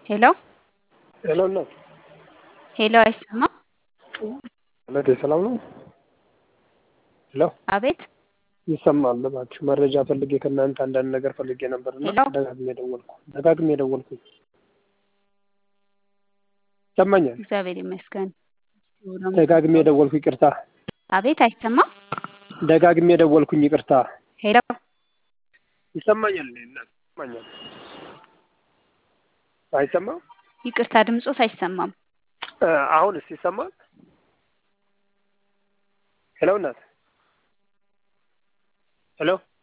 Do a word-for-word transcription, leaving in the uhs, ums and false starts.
ሄሎ ሄሎ ነው ሄሎ አይሰማ ለደ ሰላም ነው ሄሎ አቤት ይሰማል እባክሽ መረጃ ፈልጌ ከእናንተ አንዳንድ ነገር ፈልጌ ነበርና ሄሎ ደጋግሜ ደወልኩ ደጋግሜ ደወልኩ ሰማኛል እግዚአብሔር ይመስገን ደጋግሜ ደወልኩ ይቅርታ አቤት አይሰማ ደጋግሜ ደወልኩኝ ይቅርታ ሄሎ ይሰማኛል ይሰማኛል አይሰማም ይቅርታ ድምጾት አይሰማም አሁንስ ይሰማል ሄሎ እናት ሄሎ